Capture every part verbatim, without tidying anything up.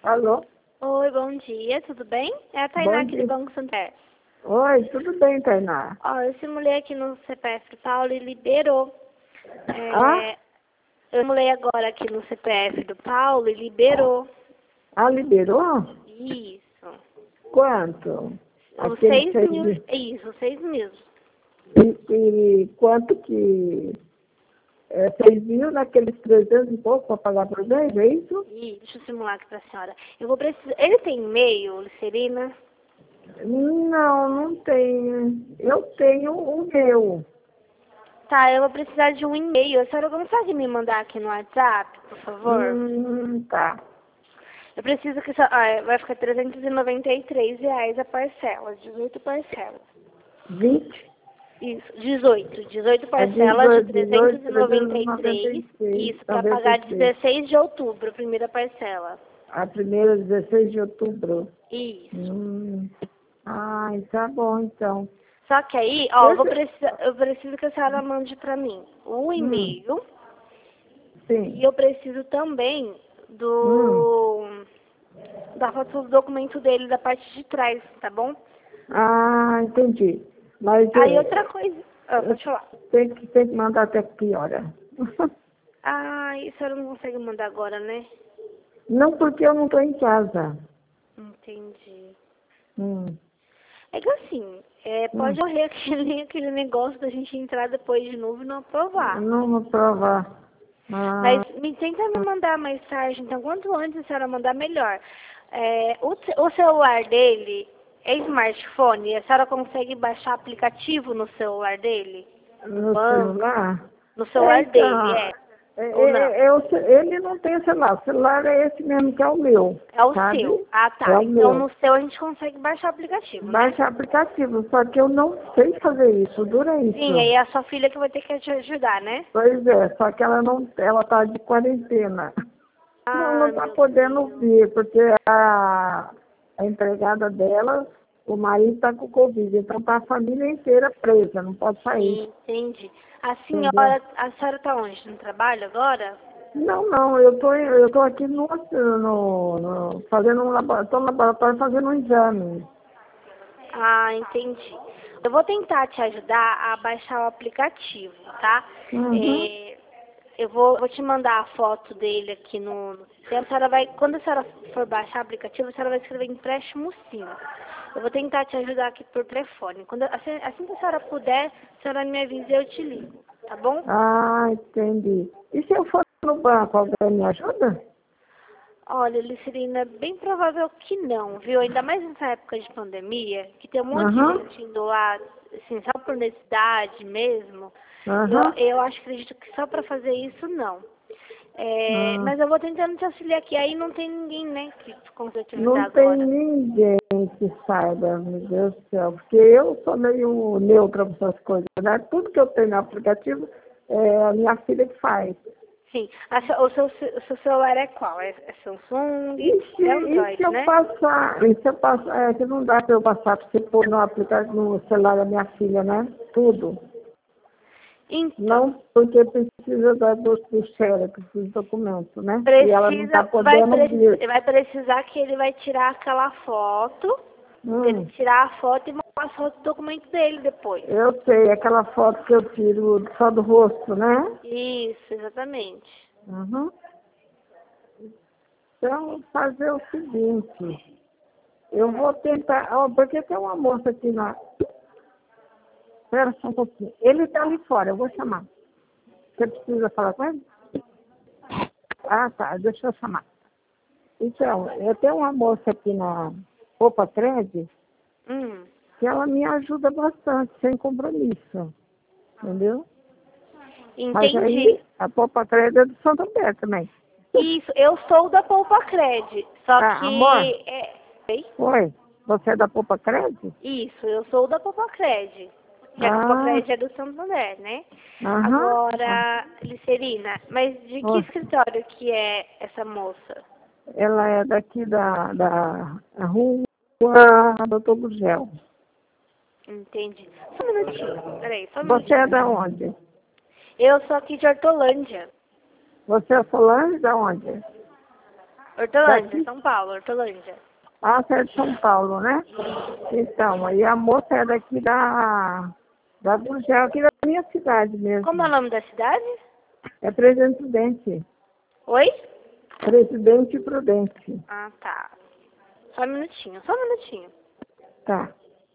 Alô? Oi, bom dia, tudo bem? É a Tainá Bom aqui dia. do Banco Santander. Oi, tudo bem, Tainá? Ó, eu simulei aqui no C P F do Paulo e liberou. Ah? É, eu simulei agora aqui no C P F do Paulo e liberou. Ah, liberou? Isso. Quanto? Os Aquele seis seis mil. mil. Isso, seis mil. E, e quanto que... É, seis mil naqueles trezentos e pouco para pagar por mês, é isso? Ih, deixa eu simular aqui pra senhora. Eu vou precisar. Ele tem e-mail, Licerina? Não, não tenho. Eu tenho o meu. Tá, eu vou precisar de um e-mail. A senhora consegue me mandar aqui no WhatsApp, por favor? Hum, tá. Eu preciso que... só- Ah, vai ficar trezentos e noventa e três reais a parcela, dezoito parcelas. vinte? Isso, dezoito. dezoito É parcelas de dezoito, trezentos dezoito, e noventa trezentos e e noventa e três. seis, Isso, para noventa pagar e seis. dezesseis de outubro, a primeira parcela. A primeira, dezesseis de outubro. Isso. Hum. Ai, tá bom, então. Só que aí, ó, eu, vou Deixa... precisar, eu preciso que a senhora mande para mim o Hum, e-mail e sim. eu preciso também Hum. do da foto do documento dele da parte de trás, tá bom? Ah, entendi. Mas Aí é, outra coisa, ah, eu pode falar. tenho que, tenho que mandar até que hora? Ah, a senhora não consegue mandar agora, né? Não, porque eu não estou em casa. Entendi. Hum, É que assim, é, hum. pode morrer aquele, aquele negócio da gente entrar depois de novo e não aprovar. Não vou provar. Ah, Mas me tenta me mandar mais tarde, então quanto antes a senhora mandar, melhor. É, o, ce- o celular dele é smartphone? A senhora consegue baixar aplicativo no celular dele? Do no banco? celular? No É, celular dele, então, é? é, Ou não? é, é o ce- ele não tem celular. O celular é esse mesmo que é o meu, É o sabe? seu. Ah, É tá. o Então meu. no seu a gente consegue baixar o aplicativo, né? Baixa aplicativo, só que eu não sei fazer isso, dura Sim, isso. aí é a sua filha que vai ter que te ajudar, né? Pois é, só que ela não, ela tá de quarentena. Não, Ah, não tá meu podendo Deus. vir, porque a, a empregada dela, o marido tá com Covid, então tá a família inteira presa, não pode sair, Sim, entendi. A entendeu? senhora, a senhora tá onde? No trabalho agora? Não, não, eu tô, eu tô aqui no, no, no fazendo um laboratório, tô no laboratório fazendo um exame. Ah, entendi. Eu vou tentar te ajudar a baixar o aplicativo, tá? Uhum. É, eu vou, vou te mandar a foto dele aqui no, no sistema. A senhora vai, quando a senhora for baixar o aplicativo, a senhora vai escrever empréstimo sim. Eu vou tentar te ajudar aqui por telefone. Quando, assim, assim que a senhora puder, a senhora me avisa e eu te ligo, tá bom? Ah, entendi. E se eu for no banco, alguém me ajuda? Olha, Licerina, é bem provável que não, viu? Ainda mais nessa época de pandemia, que tem um monte de Aham, gente indo lá, assim, só por necessidade mesmo. Eu, aham. eu acho, acredito que só para fazer isso, não. É, Ah, mas eu vou tentando te auxiliar aqui. Aí não tem ninguém, né, que consiga te ajudar não tem agora. ninguém que saiba, meu Deus do céu, porque eu sou meio neutra para essas coisas, né? Tudo que eu tenho no aplicativo é a minha filha que faz. Sim. A seu- o, seu, o seu celular é qual? É, é Samsung? E se, É e se Android, eu né? passar, e se eu passar, é que não dá para eu passar para você pôr no aplicativo, no celular da minha filha, né? Tudo. Então, Não porque precisa da, do, do xerox, dos documentos, né? E ela não está precisa, vai, podendo precis, vir. vai precisar que ele vai tirar aquela foto, ele Hum. tirar a foto e mandar a foto do documento dele depois. Eu sei, aquela foto que eu tiro só do rosto, né? Isso, exatamente. Uhum. Então, fazer o seguinte, eu Hum. vou tentar, ó, porque tem uma moça aqui na... Espera só um pouquinho. Ele está ali fora, eu vou chamar. Você precisa falar com ele? Ah, tá, deixa eu chamar. Então, eu tenho uma moça aqui na Opa Cred Hum. que ela me ajuda bastante, sem compromisso, entendeu? Mas Entendi. aí, a Popa Cred é do Santo André também. Isso, eu sou da Poupa Cred, só Ah, amor, que... É... Oi? oi, você é da Popa Cred? Isso, eu sou da Poupa Cred. Que a Poupa Ah, Cred é do Santander, né? aham. Ah, Agora, Licerina, mas de que ó, escritório que é essa moça? ela é daqui da, da rua Doutor Gurgel. Entendi. Só um minutinho, peraí, só um Você é minutinho. da onde? Eu sou aqui de Hortolândia. Você é Solange da onde? Hortolândia, Daqui? São Paulo, Hortolândia. Ah, você é de São Paulo, né? Então, aí a moça é daqui da, da Gurgel, aqui da minha cidade Como é o mesmo. nome da cidade? É Presidente Prudente. Oi? Presidente Prudente. Ah, tá. Só um minutinho, só um minutinho. Tá.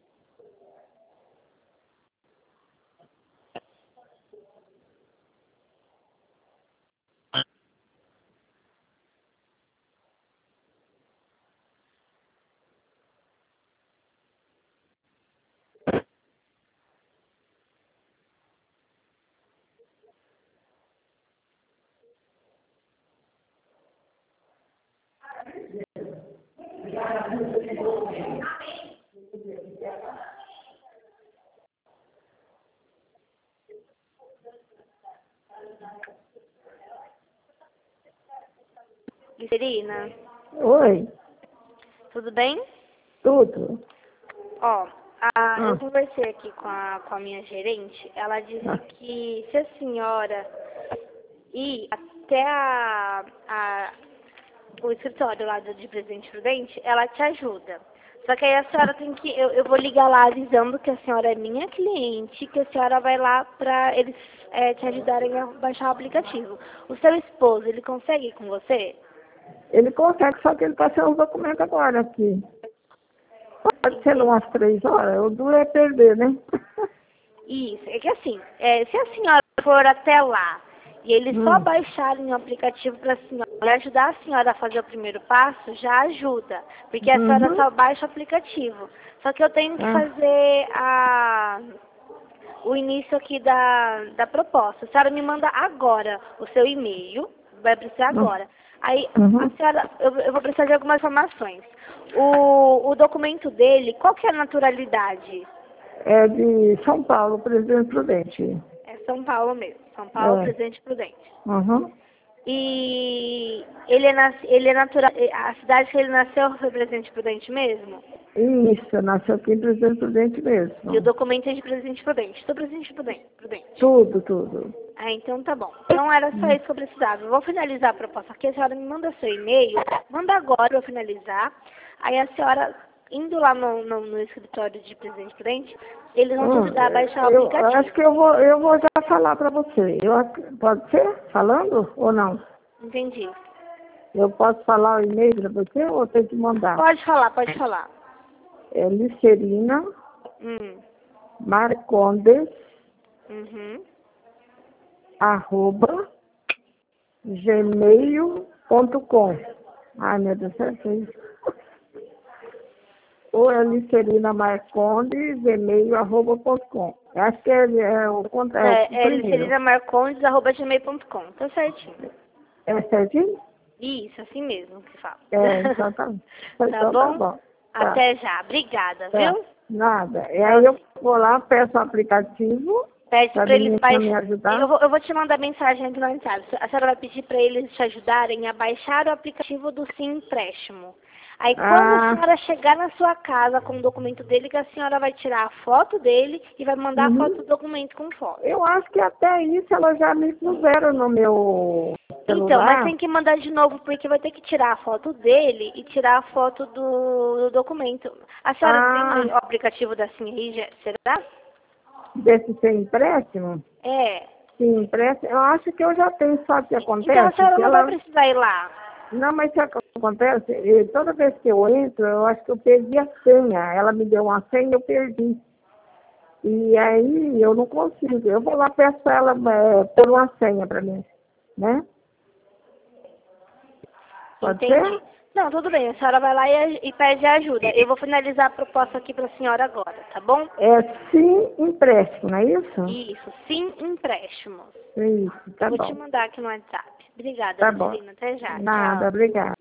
Glicerina, Oi, tudo bem? tudo. Ó, a- eu Ah, conversei aqui com a, com a minha gerente, ela disse ah, que se a senhora ir até a, a- o escritório lá do, de Presidente Prudente, ela te ajuda. Só que aí a senhora tem que, eu, eu vou ligar lá avisando que a senhora é minha cliente, que a senhora vai lá pra eles é, te ajudarem a baixar o aplicativo. O seu esposo, ele consegue ir com você? ele consegue, só que ele está sem os documentos agora aqui. Pode ser Entendi. umas três horas, o duro é perder, né? Isso, é que assim, é, se a senhora for até lá e eles só Hum, baixarem o aplicativo para a senhora e ajudar a senhora a fazer o primeiro passo, já ajuda, porque a senhora uhum, só baixa o aplicativo. Só que eu tenho que ah, fazer a, o início aqui da, da proposta. A senhora me manda agora o seu e-mail, vai precisar hum, agora. Aí a uhum. senhora, eu, eu vou precisar de algumas informações. O, o documento dele, qual que é a naturalidade? É de São Paulo, Presidente Prudente. É São Paulo mesmo. São Paulo, É, Presidente Prudente. uhum. E ele é, nas, ele é natural. A cidade que ele nasceu foi Presidente Prudente mesmo? Isso, nasceu aqui em Presidente Prudente E o mesmo. documento é de Presidente Prudente. Sou Presidente Prudente. Prudente. Tudo, tudo. Ah, então tá bom. Então era só Hum. isso que eu precisava. Eu vou finalizar a proposta aqui. A senhora me manda seu e-mail. Manda agora para eu finalizar. Aí a senhora, indo lá no, no, no escritório de Presidente Prudente, eles vão te Hum, ajudar a baixar o eu acho aplicativo. que eu vou, eu vou já falar para você. Eu, ac- pode ser? Falando ou não? Entendi. Eu posso falar o e-mail para você ou tem que mandar? Pode falar, pode falar. É Licerina Hum. Marcondes, Uhum. arroba, gmail ponto com. Ai, meu Deus, é isso. Ou é Licerina Marcondes, gmail, arroba, ponto com. Acho que é, é, o, cont- é o É, é primeiro. licerinamarcondes arroba gmail ponto com. Tá certinho. É certinho? Isso, assim mesmo que fala. É, então tá, Tá então tá bom? bom. Tá, Até já. Obrigada, tá. viu? Nada. E aí eu Tchauzinho. vou lá, peço o aplicativo Pede para a pra eles menina me baixarem. Eu ajudar. vou, eu vou te mandar mensagem aqui no WhatsApp. A senhora vai pedir para eles te ajudarem a baixar o aplicativo do Sim Empréstimo. Aí quando a Ah, senhora chegar na sua casa com o documento dele, que a senhora vai tirar a foto dele e vai mandar a foto uhum. do documento com foto. Eu acho que até isso elas já me puseram no meu Então, mas celular. tem que mandar de novo, porque vai ter que tirar a foto dele e tirar a foto do, do documento. A senhora tem o Ah, aplicativo da Sim aí, já- será? desse sem empréstimo? É. Sim, empréstimo. Eu acho que eu já tenho, sabe o que Então a acontece? senhora Que não vai ela. precisar ir lá. Não, mas sabe o que acontece? Eh, Toda vez que eu entro, eu acho que eu perdi a senha. Ela me deu uma senha e eu perdi. E aí eu não consigo. Eu vou lá, peço pra ela é, pôr uma senha para mim, né? Pode ser? Entendi. Não, tudo bem. A senhora vai lá e, e pede ajuda. Eu vou finalizar a proposta aqui para a senhora agora, tá bom? É sim empréstimo, não é isso? Isso, sim, empréstimos. Isso, Eu tá vou te bom. mandar aqui no WhatsApp. Obrigada, Tá bom. Lucilina. Até já. Nada, Tchau. obrigada.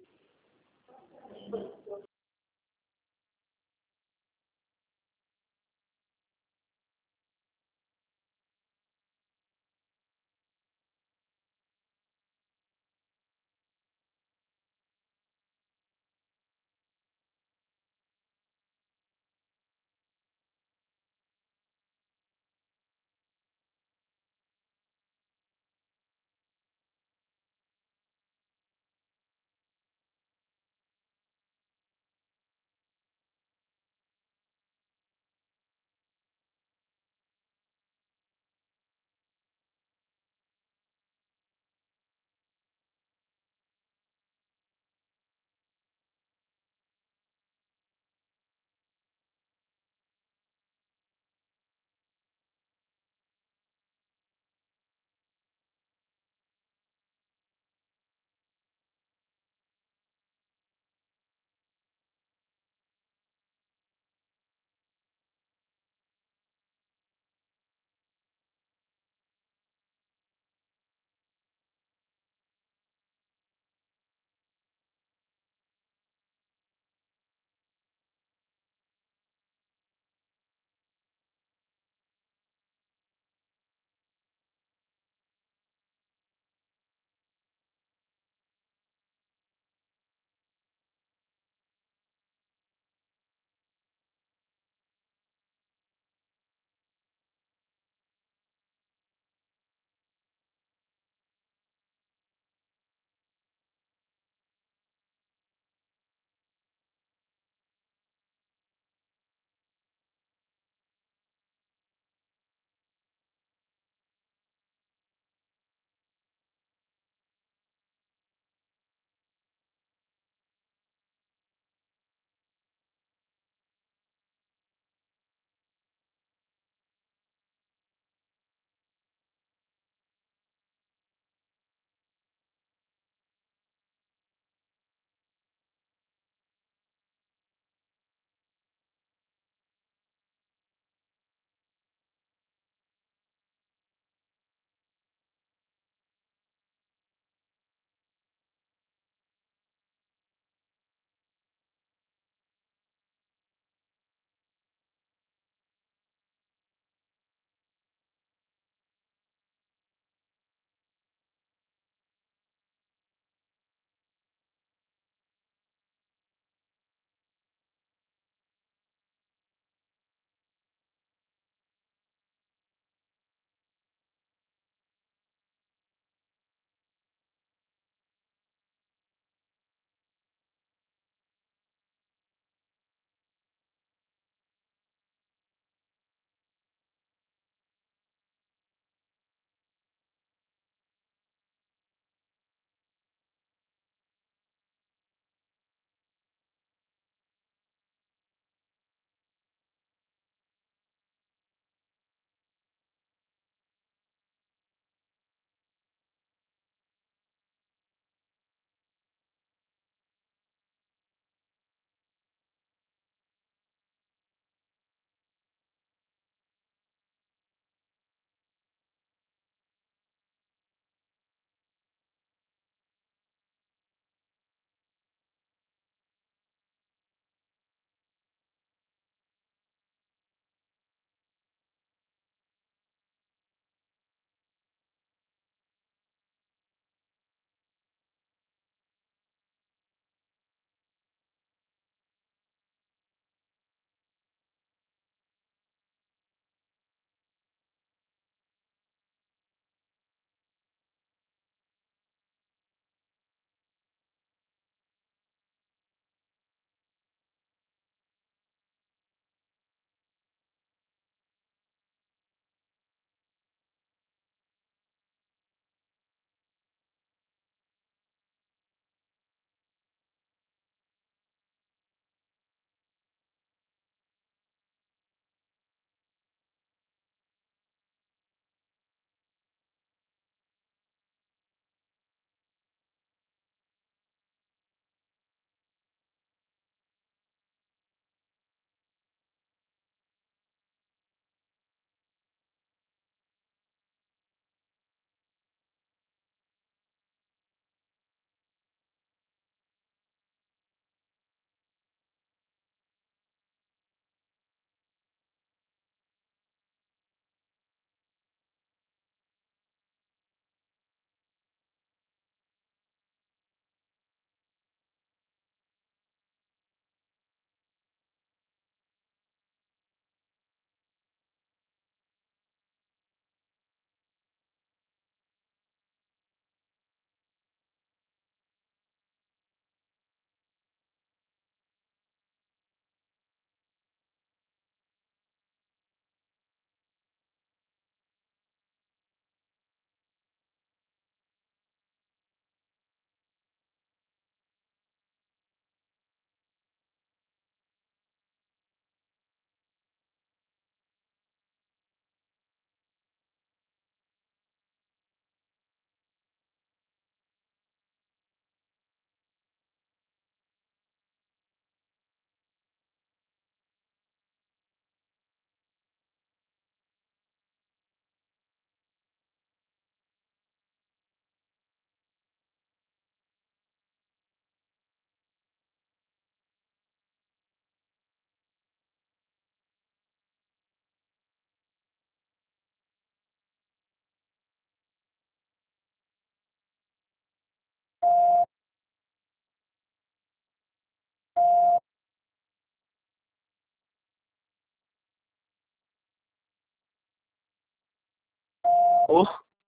Alô?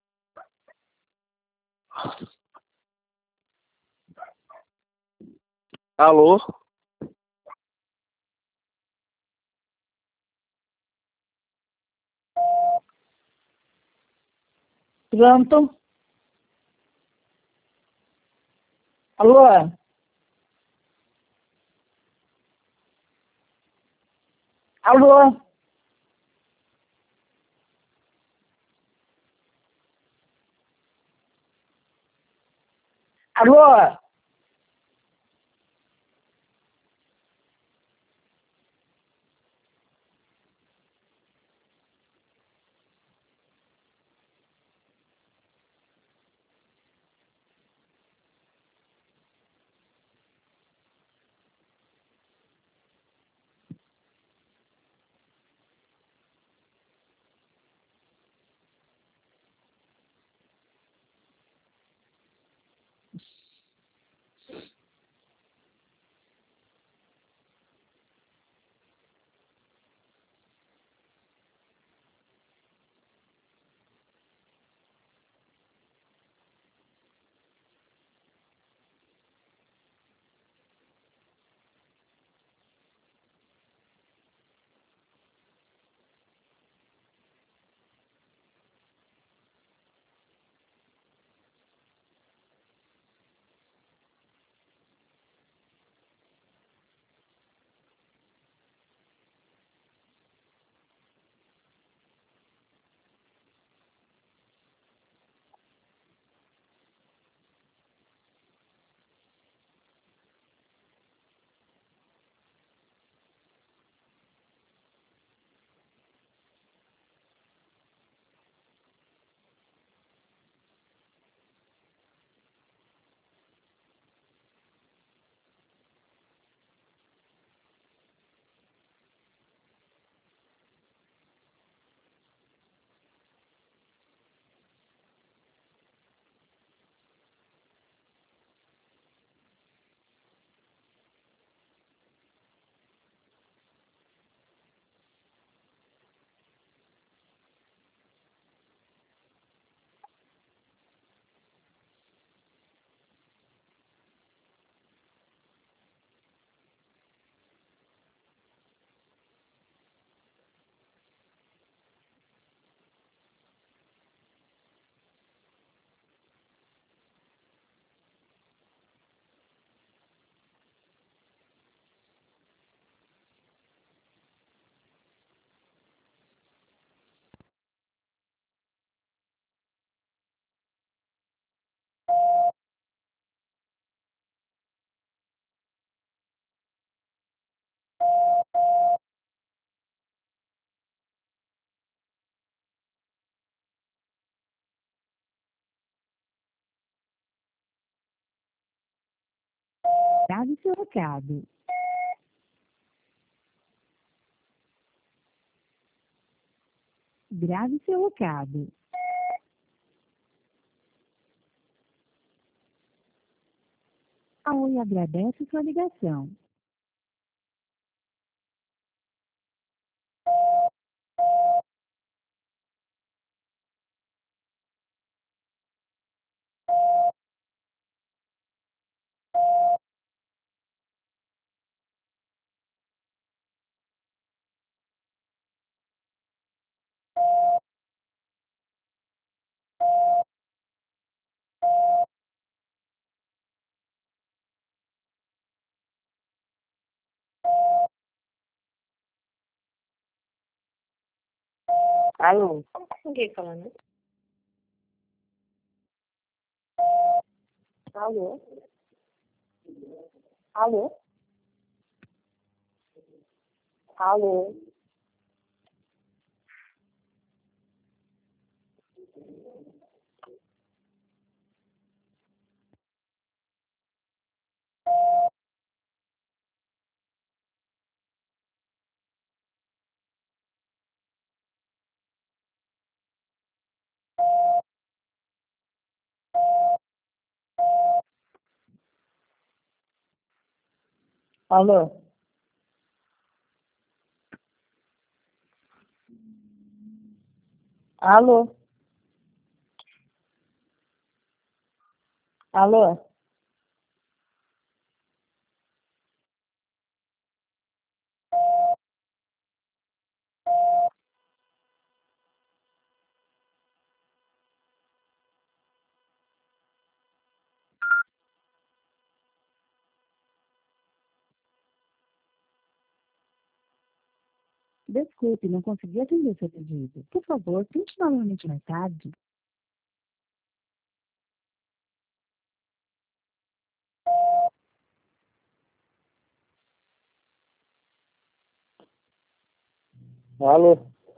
Alô? Pronto. Alô? Alô? Alô? Grave seu recado. Grave seu recado. A Oi agradece sua ligação. Alô? Ninguém falando. Alô? Alô? Alô? Alô? Alô? Alô? Desculpe, não consegui atender seu pedido. Por favor, tente novamente mais tarde. Alô?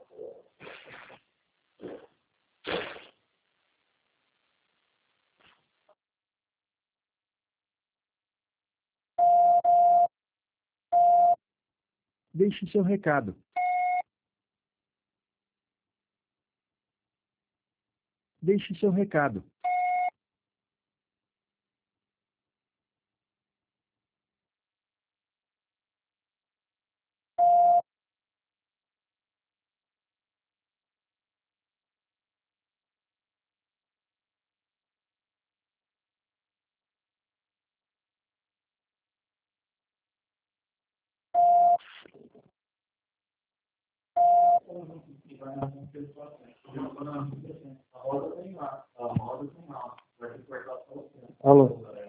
Deixe seu recado. Deixe seu recado. Alô?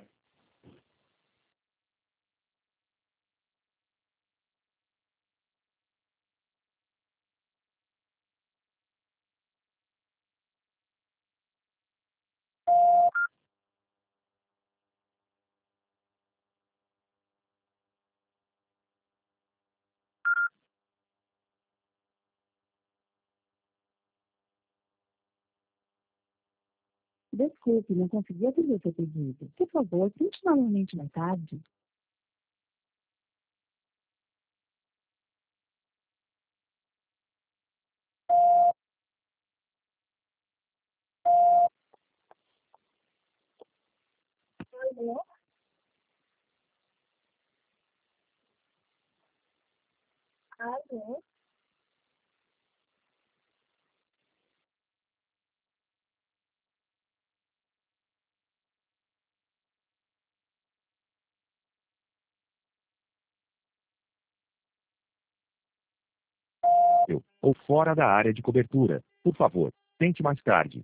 Desculpe, não consegui atender seu pedido. Por favor, tente novamente mais tarde. Alô? Ou fora da área de cobertura. Por favor, tente mais tarde.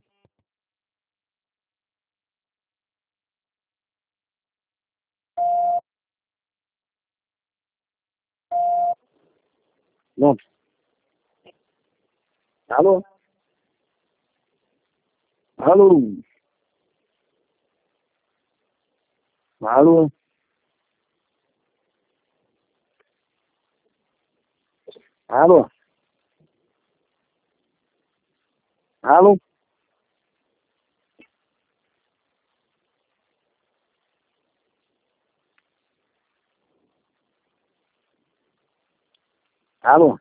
Não. Alô? Alô? Alô? Alô? Alô? Alô?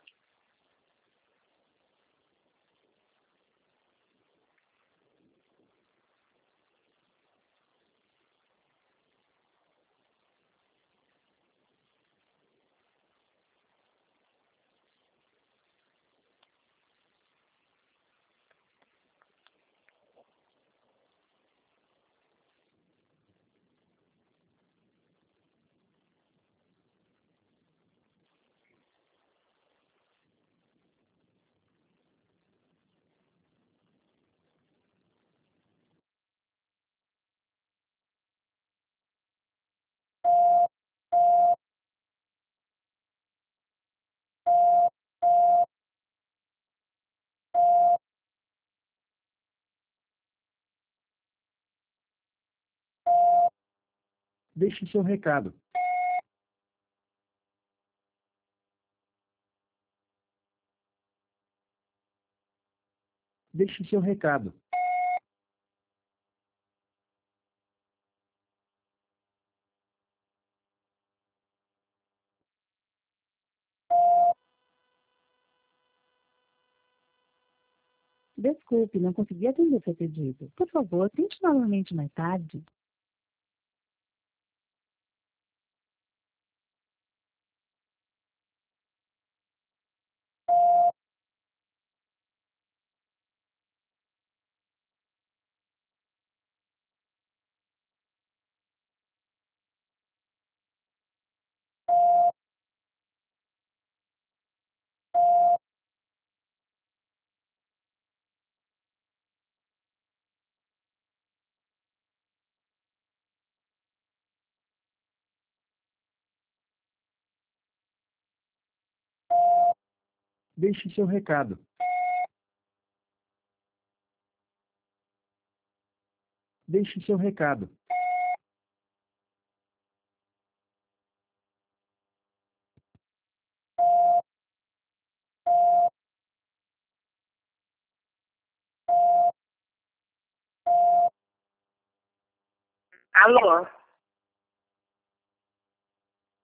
Deixe seu recado. Deixe seu recado. Desculpe, não consegui atender seu pedido. Por favor, tente novamente mais tarde. Deixe seu recado. Deixe seu recado. Alô?